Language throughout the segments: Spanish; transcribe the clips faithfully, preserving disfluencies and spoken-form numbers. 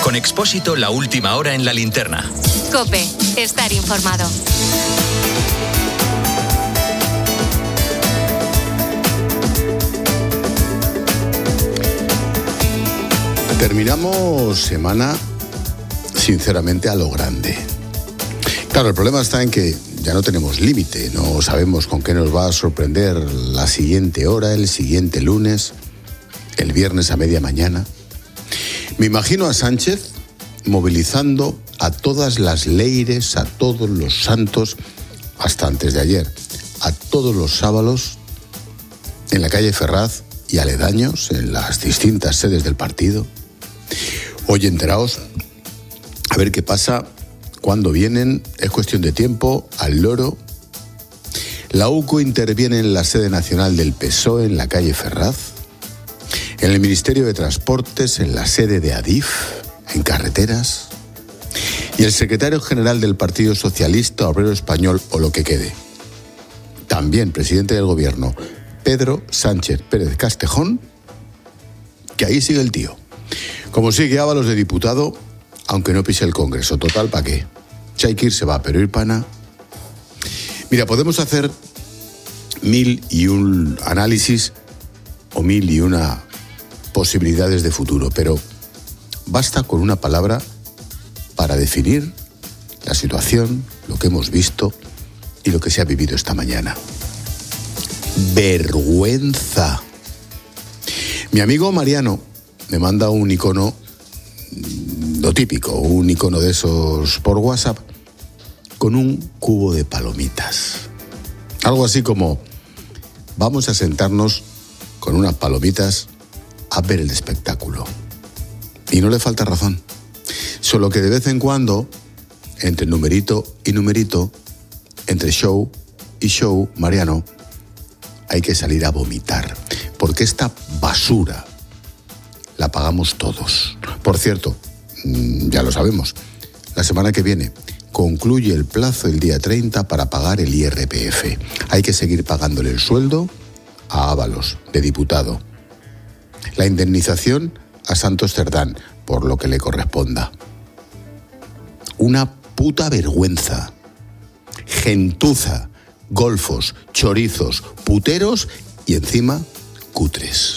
Con Expósito, la última hora en la linterna. COPE, estar informado. Terminamos semana, sinceramente, a lo grande. Claro, el problema está en que ya no tenemos límite, no sabemos con qué nos va a sorprender la siguiente hora, el siguiente lunes, el viernes a media mañana. Me imagino a Sánchez movilizando a todas las leires, a todos los santos, hasta antes de ayer, a todos los sábalos, en la calle Ferraz y aledaños, en las distintas sedes del partido. Oye, enteraos, a ver qué pasa, cuándo vienen, es cuestión de tiempo, al loro. La U C O interviene en la sede nacional del P S O E en la calle Ferraz, en el Ministerio de Transportes, en la sede de Adif, en carreteras, y el secretario general del Partido Socialista Obrero Español, o lo que quede, también presidente del gobierno, Pedro Sánchez Pérez Castejón, que ahí sigue el tío. Como sigue Ábalos de diputado, aunque no pise el Congreso. Total, ¿para qué? Si hay que ir, se va, pero ir pana. Mira, podemos hacer mil y un análisis o mil y una posibilidades de futuro, pero basta con una palabra para definir la situación, lo que hemos visto y lo que se ha vivido esta mañana. Vergüenza. Mi amigo Mariano me manda un icono, lo típico, un icono de esos por WhatsApp, con un cubo de palomitas. Algo así como, vamos a sentarnos con unas palomitas a ver el espectáculo. Y no le falta razón. Solo que de vez en cuando, entre numerito y numerito, entre show y show, Mariano, hay que salir a vomitar. Porque esta basura la pagamos todos. Por cierto, ya lo sabemos, la semana que viene concluye el plazo el día treinta para pagar el I R P F. Hay que seguir pagándole el sueldo a Ábalos, de diputado. La indemnización a Santos Cerdán, por lo que le corresponda. Una puta vergüenza. Gentuza, golfos, chorizos, puteros y encima cutres.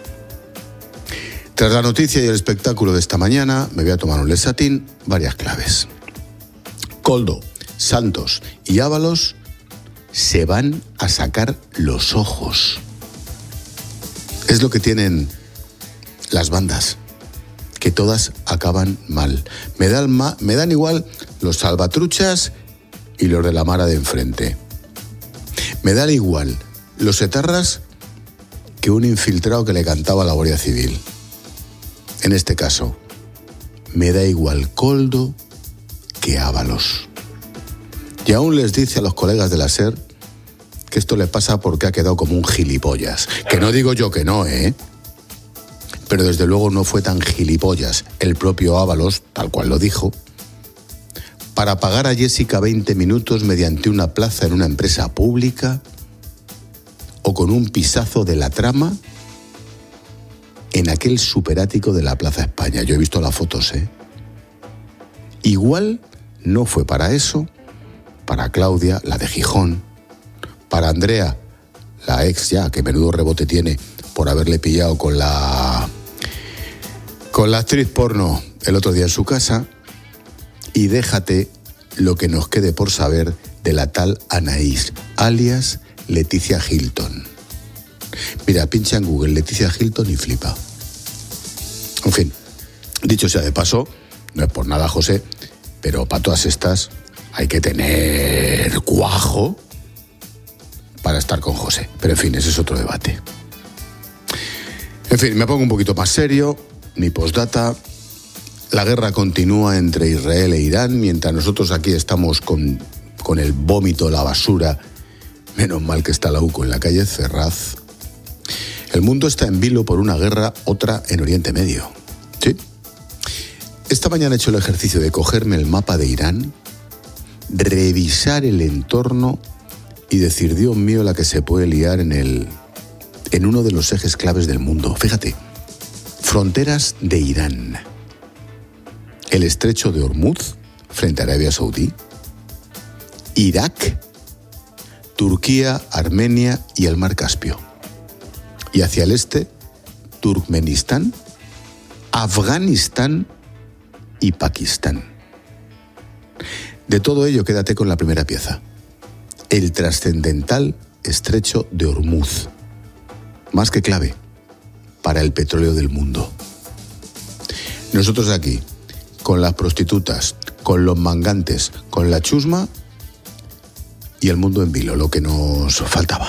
Tras la noticia y el espectáculo de esta mañana, me voy a tomar un lesatín, varias claves. Koldo, Santos y Ábalos se van a sacar los ojos. Es lo que tienen las bandas, que todas acaban mal. Me dan, ma- me dan igual los salvatruchas y los de la mara de enfrente. Me dan igual los etarras que un infiltrado que le cantaba a la Guardia Civil. En este caso, me da igual Koldo que Ábalos. Y aún les dice a los colegas de la SER que esto le pasa porque ha quedado como un gilipollas. Que no digo yo que no, ¿eh? Pero desde luego no fue tan gilipollas el propio Ábalos, tal cual lo dijo, para pagar a Jessica veinte minutos mediante una plaza en una empresa pública o con un pisazo de la trama en aquel superático de la Plaza España. Yo he visto las fotos, ¿eh? Igual no fue para eso, para Claudia, la de Gijón, para Andrea, la ex ya, que menudo rebote tiene por haberle pillado con la con la actriz porno el otro día en su casa, y déjate lo que nos quede por saber de la tal Anaís, alias Leticia Hilton. Mira, pincha en Google Leticia Hilton y flipa. En fin, dicho sea de paso, no es por nada, José, pero para todas estas hay que tener cuajo para estar con José. Pero en fin, ese es otro debate. En fin, me pongo un poquito más serio. Mi postdata: la guerra continúa entre Israel e Irán, mientras nosotros aquí estamos con, con el vómito, la basura. Menos mal que está la U C O en la calle Ferraz. El mundo está en vilo por una guerra, otra en Oriente Medio. ¿Sí? Esta mañana he hecho el ejercicio de cogerme el mapa de Irán, revisar el entorno y decir, Dios mío, la que se puede liar en el, en uno de los ejes claves del mundo. Fíjate, fronteras de Irán. el estrecho de Hormuz frente a Arabia Saudí, Irak, Turquía, Armenia y el Mar Caspio. Y hacia el este, Turkmenistán, Afganistán y Pakistán. De todo ello, quédate con la primera pieza. El trascendental estrecho de Hormuz. Más que clave para el petróleo del mundo. Nosotros aquí, con las prostitutas, con los mangantes, con la chusma y el mundo en vilo, lo que nos faltaba.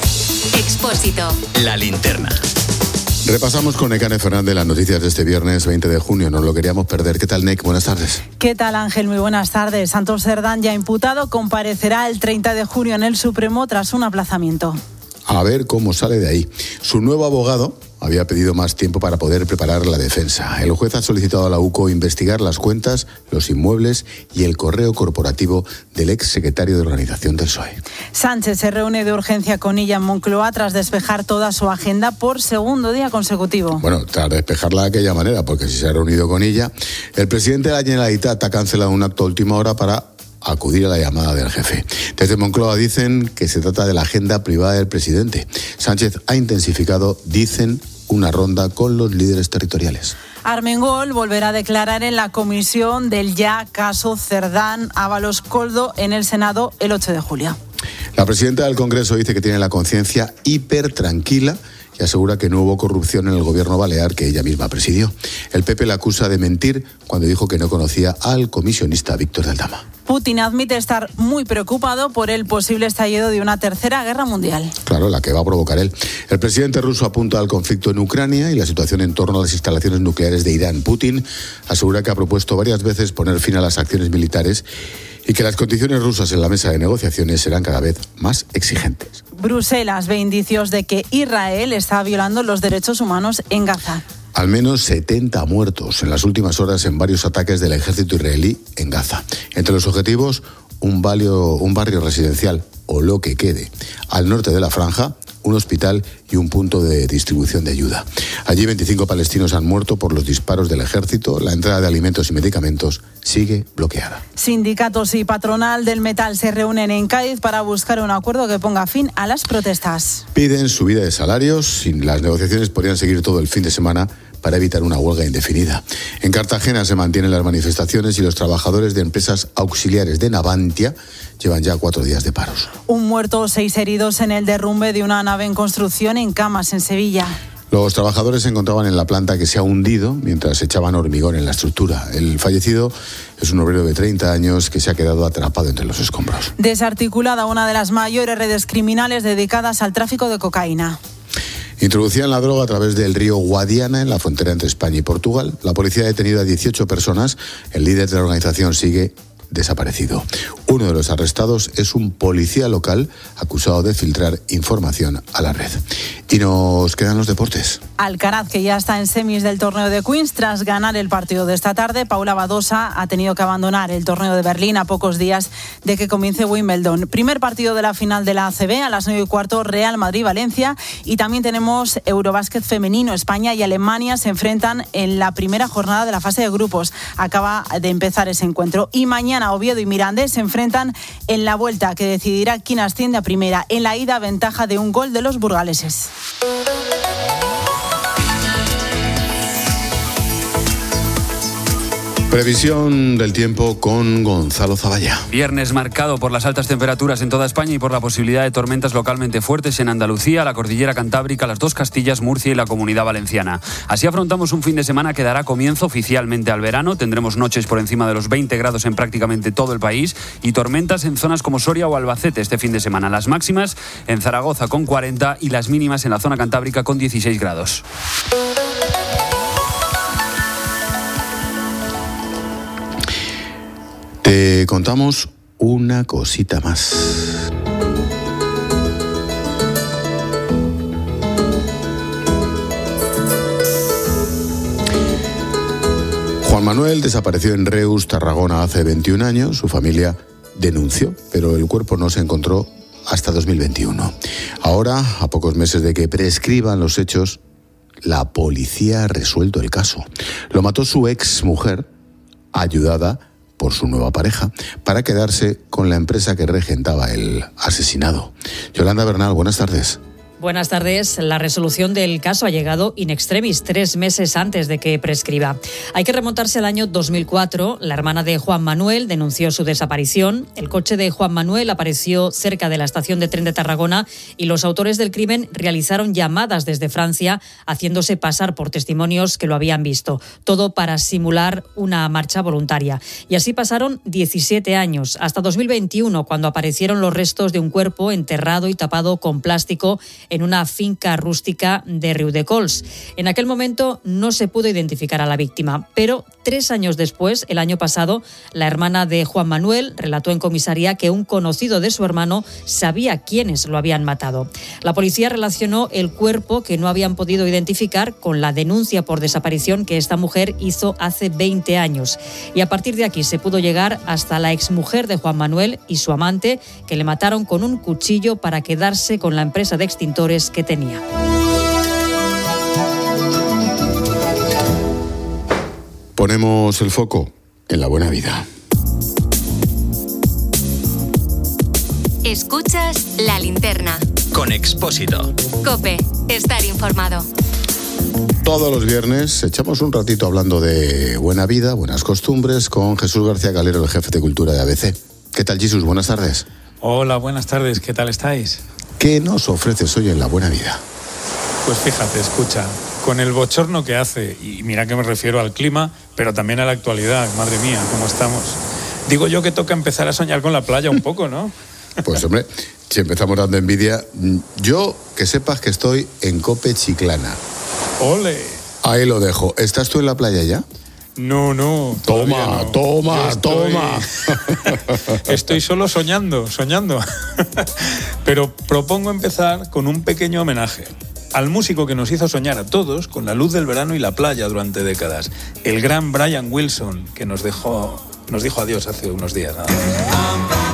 Expósito. La linterna. Repasamos con Nekane Fernández las noticias de este viernes veinte de junio. No lo queríamos perder. ¿Qué tal, Nek? Buenas tardes. ¿Qué tal, Ángel? Muy buenas tardes. Santos Cerdán, ya imputado, comparecerá el treinta de junio en el Supremo tras un aplazamiento. A ver cómo sale de ahí. Su nuevo abogado había pedido más tiempo para poder preparar la defensa. El juez ha solicitado a la U C O investigar las cuentas, los inmuebles y el correo corporativo del ex secretario de organización del P S O E. Sánchez se reúne de urgencia con ella en Moncloa tras despejar toda su agenda por segundo día consecutivo. Bueno, tras despejarla de aquella manera, porque si se ha reunido con ella, el presidente de la Generalitat ha cancelado un acto a última hora para acudir a la llamada del jefe. Desde Moncloa dicen que se trata de la agenda privada del presidente. Sánchez ha intensificado, dicen, una ronda con los líderes territoriales. Armengol volverá a declarar en la comisión del ya caso Cerdán Ábalos Coldo en el Senado el ocho de julio. La presidenta del Congreso dice que tiene la conciencia hiper tranquila y asegura que no hubo corrupción en el gobierno balear que ella misma presidió. El P P la acusa de mentir cuando dijo que no conocía al comisionista Víctor de Aldama. Putin admite estar muy preocupado por el posible estallido de una tercera guerra mundial. Claro, la que va a provocar él. El presidente ruso apunta al conflicto en Ucrania y la situación en torno a las instalaciones nucleares de Irán. Putin asegura que ha propuesto varias veces poner fin a las acciones militares y que las condiciones rusas en la mesa de negociaciones serán cada vez más exigentes. Bruselas ve indicios de que Israel está violando los derechos humanos en Gaza. Al menos setenta muertos en las últimas horas en varios ataques del ejército israelí en Gaza. Entre los objetivos, un barrio, un barrio residencial, o lo que quede, al norte de la franja, un hospital y un punto de distribución de ayuda. Allí veinticinco palestinos han muerto por los disparos del ejército. La entrada de alimentos y medicamentos sigue bloqueada. Sindicatos y patronal del metal se reúnen en Cádiz para buscar un acuerdo que ponga fin a las protestas. Piden subida de salarios y las negociaciones podrían seguir todo el fin de semana para evitar una huelga indefinida. En Cartagena se mantienen las manifestaciones y los trabajadores de empresas auxiliares de Navantia llevan ya cuatro días de paros. Un muerto, seis heridos en el derrumbe de una nave en construcción en Camas, en Sevilla. Los trabajadores se encontraban en la planta que se ha hundido mientras echaban hormigón en la estructura. El fallecido es un obrero de treinta años que se ha quedado atrapado entre los escombros. Desarticulada una de las mayores redes criminales dedicadas al tráfico de cocaína. Introducían la droga a través del río Guadiana en la frontera entre España y Portugal. La policía ha detenido a dieciocho personas. El líder de la organización sigue desaparecido. Uno de los arrestados es un policía local acusado de filtrar información a la red. Y nos quedan los deportes. Alcaraz, que ya está en semis del torneo de Queens tras ganar el partido de esta tarde. Paula Badosa ha tenido que abandonar el torneo de Berlín a pocos días de que comience Wimbledon. Primer partido de la final de la A C B a las nueve y cuarto, Real Madrid-Valencia. Y también tenemos Eurobásquet femenino. España y Alemania se enfrentan en la primera jornada de la fase de grupos. Acaba de empezar ese encuentro. Y mañana Oviedo y Mirandés se enfrentan en la vuelta que decidirá quién asciende a primera. En la ida, ventaja de un gol de los burgaleses. Previsión del tiempo con Gonzalo Zavalla. Viernes marcado por las altas temperaturas en toda España y por la posibilidad de tormentas localmente fuertes en Andalucía, la Cordillera Cantábrica, las dos Castillas, Murcia y la Comunidad Valenciana. Así afrontamos un fin de semana que dará comienzo oficialmente al verano. Tendremos noches por encima de los veinte grados en prácticamente todo el país y tormentas en zonas como Soria o Albacete este fin de semana. Las máximas en Zaragoza con cuarenta y las mínimas en la zona cantábrica con dieciséis grados. Te contamos una cosita más. Juan Manuel desapareció en Reus, Tarragona, hace veintiún años. Su familia denunció, pero el cuerpo no se encontró hasta dos mil veintiuno. Ahora, a pocos meses de que prescriban los hechos, la policía ha resuelto el caso. Lo mató su ex mujer, ayudada por su nueva pareja, para quedarse con la empresa que regentaba el asesinado. Yolanda Bernal, buenas tardes. Buenas tardes. La resolución del caso ha llegado in extremis, tres meses antes de que prescriba. Hay que remontarse al año dos mil cuatro. La hermana de Juan Manuel denunció su desaparición. El coche de Juan Manuel apareció cerca de la estación de tren de Tarragona y los autores del crimen realizaron llamadas desde Francia, haciéndose pasar por testimonios que lo habían visto. Todo para simular una marcha voluntaria. Y así pasaron diecisiete años, hasta dos mil veintiuno, cuando aparecieron los restos de un cuerpo enterrado y tapado con plástico en una finca rústica de Riudecols. En aquel momento no se pudo identificar a la víctima, pero tres años después, el año pasado, la hermana de Juan Manuel relató en comisaría que un conocido de su hermano sabía quiénes lo habían matado. La policía relacionó el cuerpo que no habían podido identificar con la denuncia por desaparición que esta mujer hizo hace veinte años. Y a partir de aquí se pudo llegar hasta la exmujer de Juan Manuel y su amante, que le mataron con un cuchillo para quedarse con la empresa de extintores que tenía. Ponemos el foco en la buena vida. Escuchas La Linterna. Con Expósito. COPE. Estar informado. Todos los viernes echamos un ratito hablando de buena vida, buenas costumbres, con Jesús García Calero, el jefe de cultura de A B C. ¿Qué tal, Jesús? Buenas tardes. Hola, buenas tardes. ¿Qué tal estáis? ¿Qué nos ofreces hoy en la buena vida? Pues fíjate, escucha, con el bochorno que hace, y mira que me refiero al clima, pero también a la actualidad, madre mía, cómo estamos. Digo yo que toca empezar a soñar con la playa un poco, ¿no? Pues hombre, si empezamos dando envidia, yo que sepas que estoy en Cope Chiclana. ¡Ole! Ahí lo dejo. ¿Estás tú en la playa ya? No, no. Toma, no. toma, estoy, toma. Estoy solo soñando, soñando. Pero propongo empezar con un pequeño homenaje al músico que nos hizo soñar a todos con la luz del verano y la playa durante décadas, el gran Brian Wilson, que nos dejó, nos dijo adiós hace unos días. Nada más.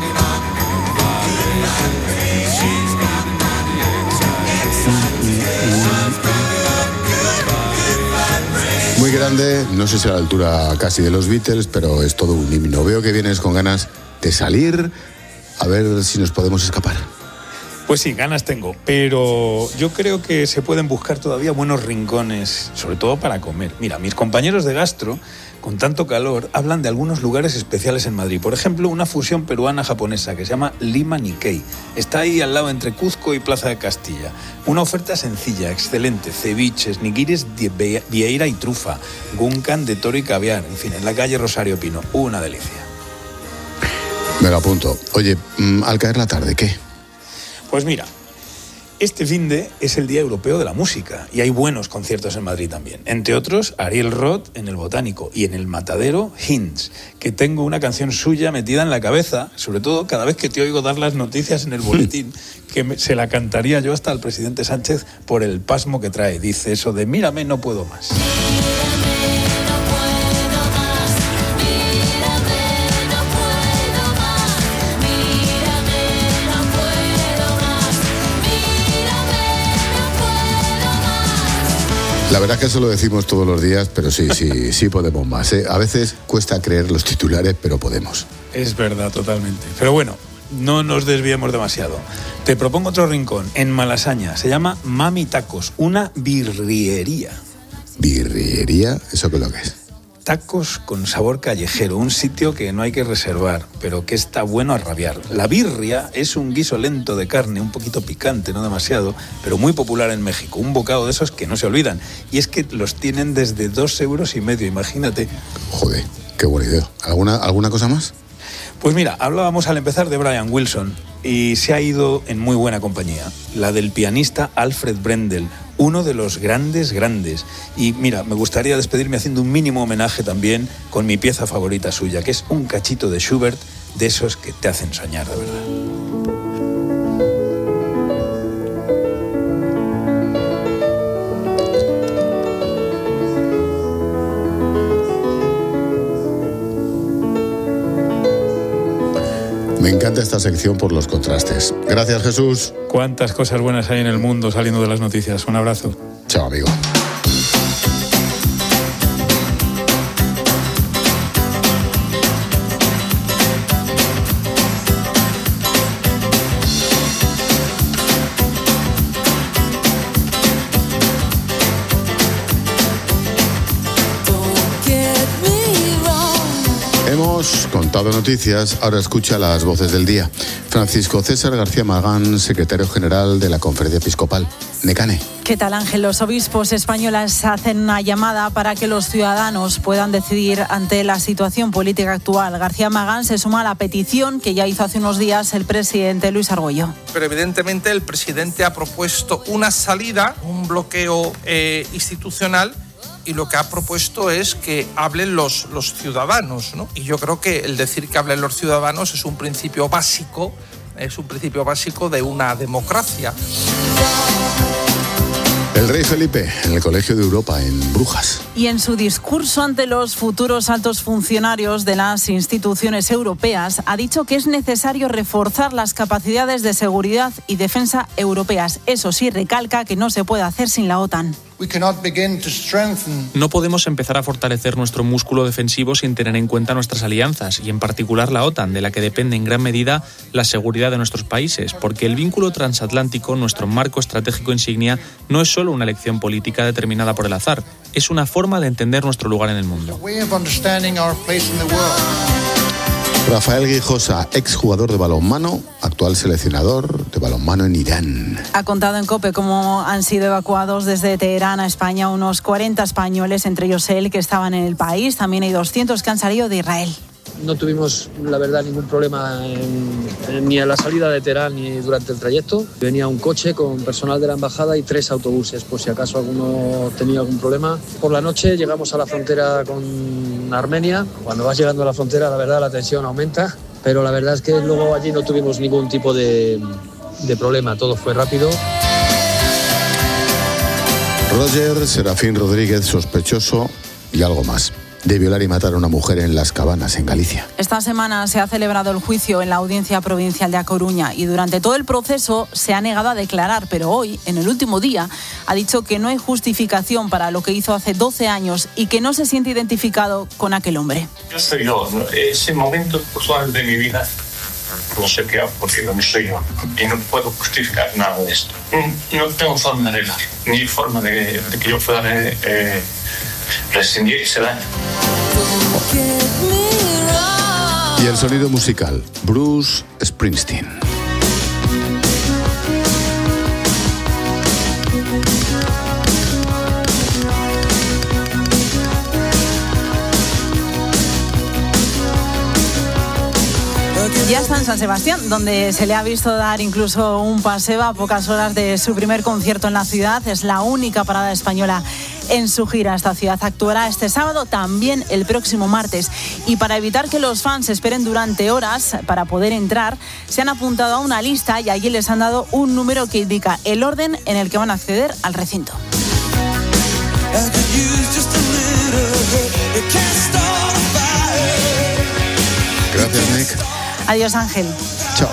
Muy grande, no sé si a la altura casi de los Beatles, pero es todo un himno. Veo que vienes con ganas de salir, a ver si nos podemos escapar. Pues sí, ganas tengo, pero yo creo que se pueden buscar todavía buenos rincones, sobre todo para comer. Mira, mis compañeros de gastro, con tanto calor, hablan de algunos lugares especiales en Madrid. Por ejemplo, una fusión peruana-japonesa que se llama Lima Nikkei. Está ahí al lado entre Cuzco y Plaza de Castilla. Una oferta sencilla, excelente. Ceviches, nigiris de vieira y trufa, gunkan de toro y caviar. En fin, en la calle Rosario Pino. Una delicia. Me lo apunto. Oye, al caer la tarde, ¿qué? Pues mira, este finde es el Día Europeo de la Música y hay buenos conciertos en Madrid también. Entre otros, Ariel Roth en el Botánico y en el Matadero, Hinds, que tengo una canción suya metida en la cabeza, sobre todo cada vez que te oigo dar las noticias en el boletín, que me, se la cantaría yo hasta al presidente Sánchez por el pasmo que trae. Dice eso de mírame, no puedo más. La verdad es que eso lo decimos todos los días, pero sí, sí, sí podemos más, ¿eh? A veces cuesta creer los titulares, pero podemos. Es verdad, totalmente. Pero bueno, no nos desviemos demasiado. Te propongo otro rincón, en Malasaña. Se llama Mami Tacos, una birriería. ¿Birriería? ¿Eso qué es lo que es? Tacos con sabor callejero, un sitio que no hay que reservar, pero que está bueno a rabiar. La birria es un guiso lento de carne, un poquito picante, no demasiado, pero muy popular en México. Un bocado de esos que no se olvidan. Y es que los tienen desde dos euros y medio, imagínate. Joder, qué buena idea. ¿Alguna, alguna cosa más? Pues mira, hablábamos al empezar de Brian Wilson y se ha ido en muy buena compañía. La del pianista Alfred Brendel, uno de los grandes, grandes. Y mira, me gustaría despedirme haciendo un mínimo homenaje también con mi pieza favorita suya, que es un cachito de Schubert, de esos que te hacen soñar, de verdad. Me encanta esta sección por los contrastes. Gracias, Jesús. Cuántas cosas buenas hay en el mundo saliendo de las noticias. Un abrazo. Chao, amigo. Hemos contado noticias, ahora escucha las voces del día. Francisco César García Magán, secretario general de la Conferencia Episcopal. Necane. ¿Qué tal, Ángel? Los obispos españoles hacen una llamada para que los ciudadanos puedan decidir ante la situación política actual. García Magán se suma a la petición que ya hizo hace unos días el presidente Luis Argüello. Pero evidentemente el presidente ha propuesto una salida, un bloqueo eh, institucional, y lo que ha propuesto es que hablen los, los ciudadanos, ¿no? Y yo creo que el decir que hablen los ciudadanos es un principio básico, es un principio básico de una democracia. El rey Felipe en el Colegio de Europa en Brujas. Y en su discurso ante los futuros altos funcionarios de las instituciones europeas ha dicho que es necesario reforzar las capacidades de seguridad y defensa europeas. Eso sí, recalca que no se puede hacer sin la OTAN. No podemos empezar a fortalecer nuestro músculo defensivo sin tener en cuenta nuestras alianzas y en particular la OTAN, de la que depende en gran medida la seguridad de nuestros países, porque el vínculo transatlántico, nuestro marco estratégico insignia, no es solo una elección política determinada por el azar, es una forma de entender nuestro lugar en el mundo. Rafael Guijosa, exjugador de balonmano, actual seleccionador de balonmano en Irán. Ha contado en COPE cómo han sido evacuados desde Teherán a España unos cuarenta españoles, entre ellos él, que estaban en el país. También hay doscientos que han salido de Israel. No tuvimos, la verdad, ningún problema en, en, ni a la salida de Teherán ni durante el trayecto. Venía un coche con personal de la embajada y tres autobuses, por si acaso alguno tenía algún problema. Por la noche llegamos a la frontera con Armenia. Cuando vas llegando a la frontera, la verdad, la tensión aumenta, pero la verdad es que luego allí no tuvimos ningún tipo de, de problema, todo fue rápido. Roger Serafín Rodríguez, sospechoso y algo más de violar y matar a una mujer en Las Cabanas, en Galicia. Esta semana se ha celebrado el juicio en la Audiencia Provincial de A Coruña y durante todo el proceso se ha negado a declarar, pero hoy, en el último día, ha dicho que no hay justificación para lo que hizo hace doce años y que no se siente identificado con aquel hombre. Yo soy yo, ¿no? Ese momento puntual de mi vida no sé qué ha ocurrido, ni soy yo, y no puedo justificar nada de esto. No tengo forma de arreglar, ni forma de, de que yo pueda eh, rescindir ese daño. Y el sonido musical, Bruce Springsteen. Ya está en San Sebastián, donde se le ha visto dar incluso un paseo a pocas horas de su primer concierto en la ciudad. Es la única parada española en su gira. Esta ciudad actuará este sábado, también el próximo martes. Y para evitar que los fans esperen durante horas para poder entrar, se han apuntado a una lista y allí les han dado un número que indica el orden en el que van a acceder al recinto. Gracias, Nick. Adiós, Ángel. Chao.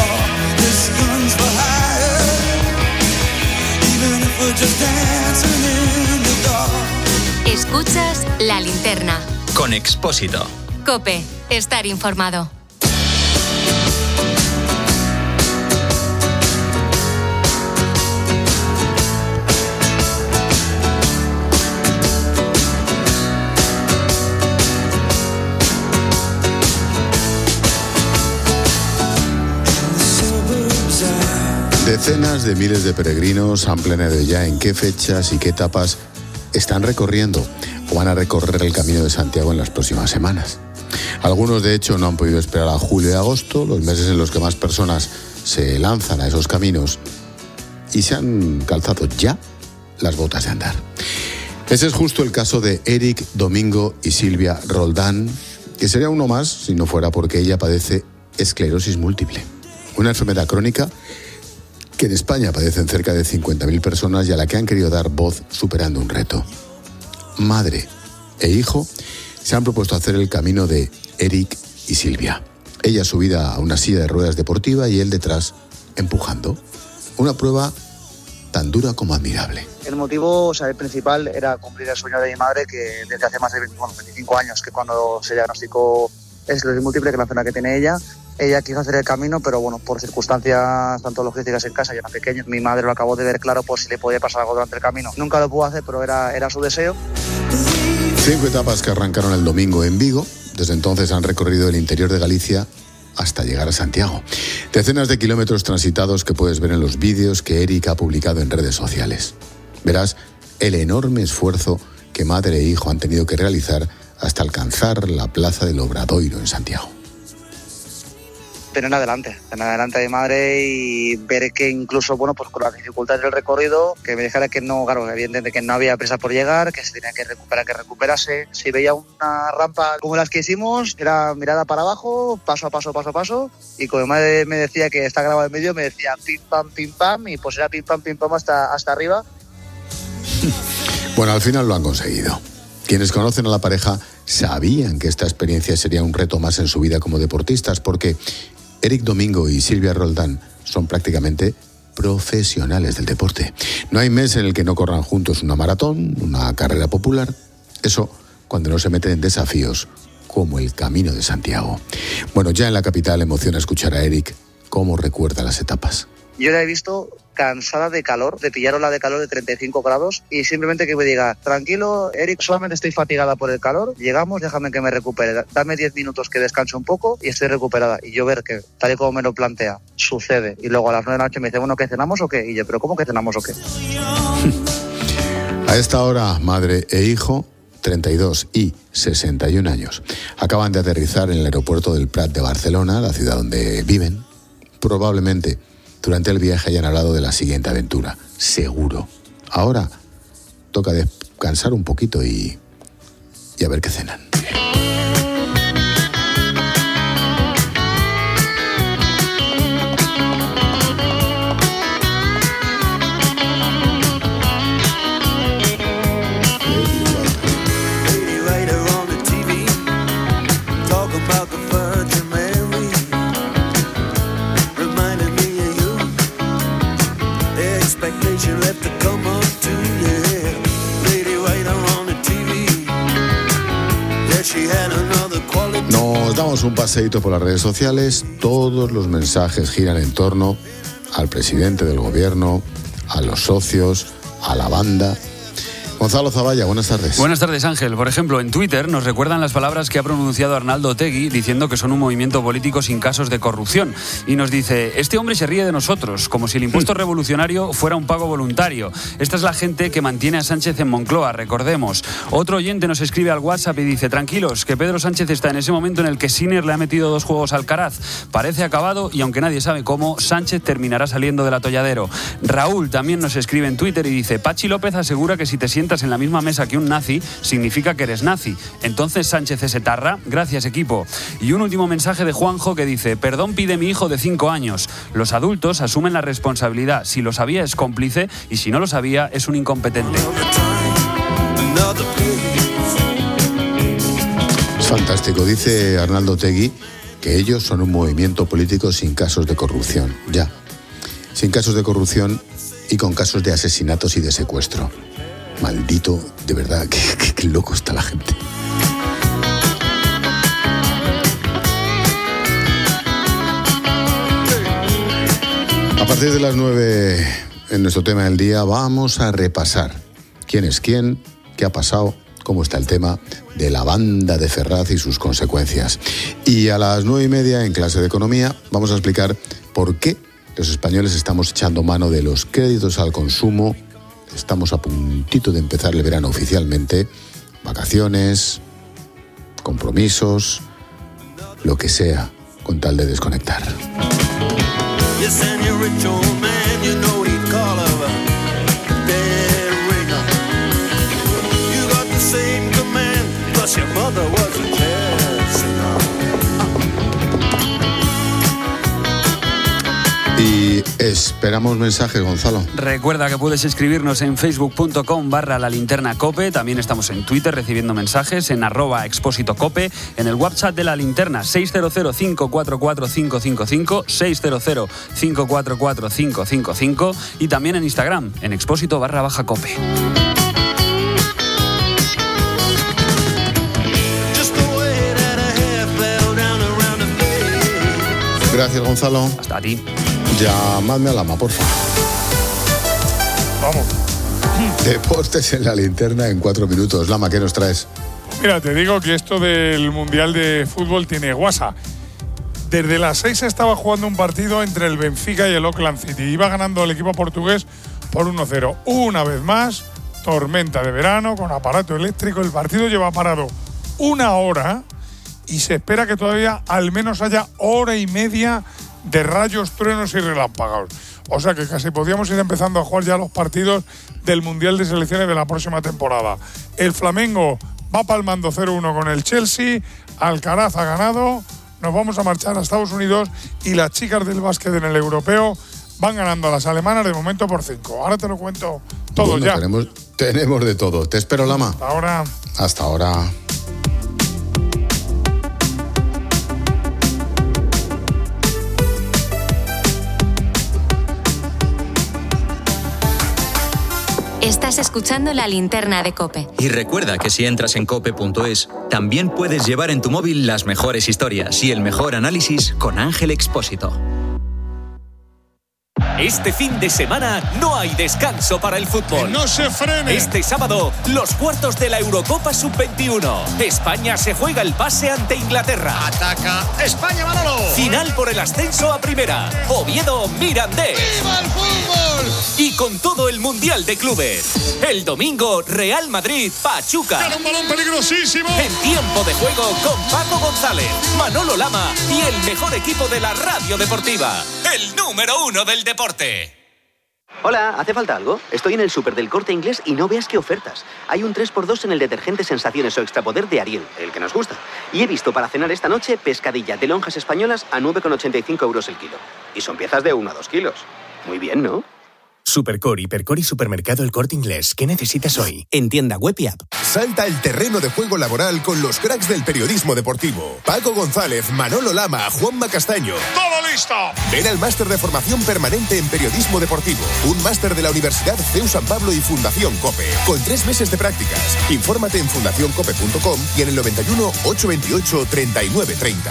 Escuchas La Linterna. Con Expósito. COPE. Estar informado. Decenas de miles de peregrinos han planeado ya en qué fechas y qué etapas están recorriendo o van a recorrer el Camino de Santiago en las próximas semanas. Algunos, de hecho, no han podido esperar a julio y agosto, los meses en los que más personas se lanzan a esos caminos, y se han calzado ya las botas de andar. Ese es justo el caso de Eric, Domingo y Silvia Roldán, que sería uno más si no fuera porque ella padece esclerosis múltiple, una enfermedad crónica que en España padecen cerca de cincuenta mil personas y a la que han querido dar voz superando un reto. Madre e hijo se han propuesto hacer el camino de Eric y Silvia. Ella subida a una silla de ruedas deportiva y él detrás empujando. Una prueba tan dura como admirable. El motivo, o sea, el principal era cumplir el sueño de mi madre, que desde hace más de veinte, bueno, veinticinco años, que cuando se diagnosticó esclerosis múltiple, que es la enfermedad que tiene ella, ella quiso hacer el camino, pero bueno, por circunstancias tanto logísticas en casa y era pequeño, mi madre lo acabó de ver claro por si le podía pasar algo durante el camino. Nunca lo pudo hacer, pero era, era su deseo. Cinco etapas que arrancaron el domingo en Vigo, Desde entonces han recorrido el interior de Galicia hasta llegar a Santiago. Decenas de kilómetros transitados que puedes ver en los vídeos que Eric ha publicado en redes sociales. Verás el enorme esfuerzo que madre e hijo han tenido que realizar hasta alcanzar la plaza del Obradoiro en Santiago. Tener adelante, tener adelante a mi madre y ver que incluso, bueno, pues con las dificultades del recorrido, que me dijera que no, claro, evidentemente que no había prisa por llegar, que se tenía que recuperar, que recuperase. Si veía una rampa como las que hicimos, era mirada para abajo, paso a paso, paso a paso, y como mi madre me decía que está grabado el vídeo, me decía pim pam, pim pam, y pues era pim pam, pim pam hasta, hasta arriba. Bueno, al final lo han conseguido. Quienes conocen a la pareja sabían que esta experiencia sería un reto más en su vida como deportistas, porque Eric Domingo y Silvia Roldán son prácticamente profesionales del deporte. No hay mes en el que no corran juntos una maratón, una carrera popular. Eso cuando no se meten en desafíos como el Camino de Santiago. Bueno, ya en la capital emociona escuchar a Eric cómo recuerda las etapas. Yo la he visto cansada de calor, de pillar ola de calor de treinta y cinco grados y simplemente que me diga, tranquilo, Eric, solamente estoy fatigada por el calor, llegamos, déjame que me recupere, dame diez minutos que descanse un poco y estoy recuperada. Y yo ver que, tal y como me lo plantea, sucede. Y luego a las nueve de la noche me dice, bueno, ¿qué cenamos o qué? Y yo, ¿pero cómo que cenamos o qué? A esta hora, madre e hijo, treinta y dos y sesenta y un años, acaban de aterrizar en el aeropuerto del Prat de Barcelona, la ciudad donde viven. Probablemente durante el viaje hayan hablado de la siguiente aventura, seguro. Ahora toca descansar un poquito y, y a ver qué cenan. Nos damos un paseíto por las redes sociales. Todos los mensajes giran en torno al presidente del gobierno, a los socios, a la banda. Gonzalo Zavalla, buenas tardes. Buenas tardes, Ángel. Por ejemplo, en Twitter nos recuerdan las palabras que ha pronunciado Arnaldo Otegi diciendo que son un movimiento político sin casos de corrupción. Y nos dice, este hombre se ríe de nosotros, como si el impuesto revolucionario fuera un pago voluntario. Esta es la gente que mantiene a Sánchez en Moncloa, recordemos. Otro oyente nos escribe al WhatsApp y dice, tranquilos, que Pedro Sánchez está en ese momento en el que Sinner le ha metido dos juegos al Alcaraz. Parece acabado y aunque nadie sabe cómo, Sánchez terminará saliendo del atolladero. Raúl también nos escribe en Twitter y dice, Pachi López asegura que si te sientas en la misma mesa que un nazi, significa que eres nazi. Entonces Sánchez es etarra. Gracias, equipo. Y un último mensaje de Juanjo que dice, perdón pide mi hijo de cinco años. Los adultos asumen la responsabilidad. Si lo sabía es cómplice y si no lo sabía es un incompetente. Es fantástico. Dice Arnaldo Otegi que ellos son un movimiento político sin casos de corrupción. Ya. Sin casos de corrupción y con casos de asesinatos y de secuestro. Maldito, de verdad, qué, qué, qué loco está la gente. A partir de las nueve, en nuestro tema del día, vamos a repasar quién es quién, qué ha pasado, cómo está el tema de la banda de Ferraz y sus consecuencias. Y a las nueve y media, en clase de economía, vamos a explicar por qué los españoles estamos echando mano de los créditos al consumo. Estamos a puntito de empezar el verano oficialmente. Vacaciones, compromisos, lo que sea, con tal de desconectar. Y esperamos mensajes, Gonzalo. Recuerda que puedes escribirnos en facebook.com barra la linterna cope. También estamos en Twitter recibiendo mensajes en arroba expósito cope. En el WhatsApp de la linterna seis cero cero, cinco cuatro cuatro, cinco cinco cinco, seis cero cero, cinco cuatro cuatro, cinco cinco cinco. Y también en Instagram en expósito barra baja cope. Gracias, Gonzalo. Hasta a ti. Llamadme a Lama, por favor. Vamos. Deportes en la linterna en cuatro minutos. Lama, ¿qué nos traes? Mira, te digo que esto del Mundial de Fútbol tiene guasa. Desde las seis estaba jugando un partido entre el Benfica y el Auckland City. Iba ganando el equipo portugués por uno cero. Una vez más, tormenta de verano con aparato eléctrico. El partido lleva parado una hora y se espera que todavía al menos haya hora y media de rayos, truenos y relámpagos. O sea que casi podríamos ir empezando a jugar ya los partidos del Mundial de Selecciones de la próxima temporada. El Flamengo va palmando cero uno con el Chelsea, Alcaraz ha ganado, nos vamos a marchar a Estados Unidos y las chicas del básquet en el europeo van ganando a las alemanas de momento por cinco. Ahora te lo cuento todo bueno, ya. Tenemos, tenemos de todo. Te espero, Lama. Hasta ahora. Hasta ahora. Estás escuchando La Linterna de COPE. Y recuerda que si entras en cope punto es, también puedes llevar en tu móvil las mejores historias y el mejor análisis con Ángel Expósito. Este fin de semana no hay descanso para el fútbol. ¡No se frene! Este sábado, los cuartos de la Eurocopa sub veintiuno. España se juega el pase ante Inglaterra. Ataca España, Manolo. Final por el ascenso a primera. Oviedo Mirandés. ¡Viva el fútbol! Y con todo el Mundial de Clubes. El domingo, Real Madrid Pachuca. ¡Era un balón peligrosísimo! En tiempo de juego con Paco González, Manolo Lama y el mejor equipo de la radio deportiva. El número uno del deporte. Hola, ¿hace falta algo? Estoy en el súper del Corte Inglés y no veas qué ofertas. Hay un tres por dos en el detergente Sensaciones o Extrapoder de Ariel, el que nos gusta. Y he visto para cenar esta noche pescadilla de lonjas españolas a nueve con ochenta y cinco euros el kilo. Y son piezas de uno a dos kilos. Muy bien, ¿no? Supercore, Hipercore y Supermercado El Corte Inglés. ¿Qué necesitas hoy? En tienda web y app. Salta el terreno de juego laboral con los cracks del periodismo deportivo. Paco González, Manolo Lama, Juanma Castaño. ¡Todo listo! Ven al máster de formación permanente en periodismo deportivo. Un máster de la Universidad C E U San Pablo y Fundación COPE. Con tres meses de prácticas. Infórmate en fundación cope punto com y en el noventa y uno, ochocientos veintiocho, treinta y nueve treinta.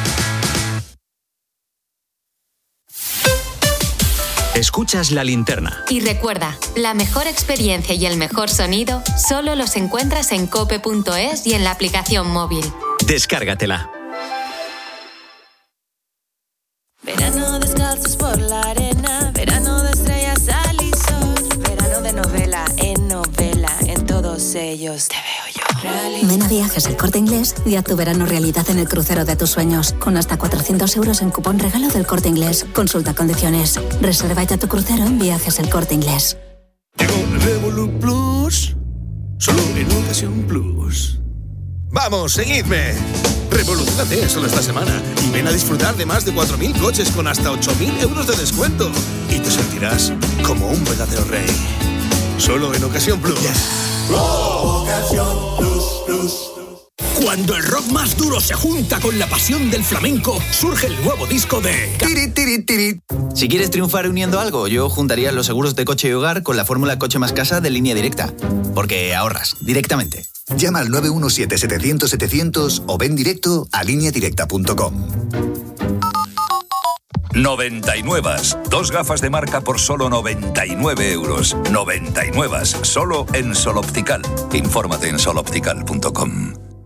Escuchas La Linterna. Y recuerda, la mejor experiencia y el mejor sonido solo los encuentras en cope punto es y en la aplicación móvil. Descárgatela. Verano descalzos por la arena, verano de estrellas al y sol, verano de novela en novela, en todos ellos te veo yo. Ven a Viajes El Corte Inglés y haz tu verano realidad en el crucero de tus sueños, con hasta cuatrocientos euros en cupón regalo del Corte Inglés. Consulta condiciones. Reserva ya tu crucero en Viajes El Corte Inglés. Llegó Revolut Plus, solo en Ocasión Plus. ¡Vamos, seguidme! Revolucionate solo esta semana y ven a disfrutar de más de cuatro mil coches con hasta ocho mil euros de descuento. Y te sentirás como un verdadero rey. Solo en Ocasión Plus. Yeah. Oh, Ocasión Plus, Plus. Cuando el rock más duro se junta con la pasión del flamenco, surge el nuevo disco de... Tiri, tiri, tiri. Si quieres triunfar uniendo algo, yo juntaría los seguros de coche y hogar con la fórmula Coche Más Casa de Línea Directa. Porque ahorras directamente. Llama al nueve uno siete, setecientos, setecientos o ven directo a línea directa punto com. noventa y nueve. Dos gafas de marca por solo noventa y nueve euros. noventa y nueve. Solo en Sol Optical. Infórmate en sol optical punto com.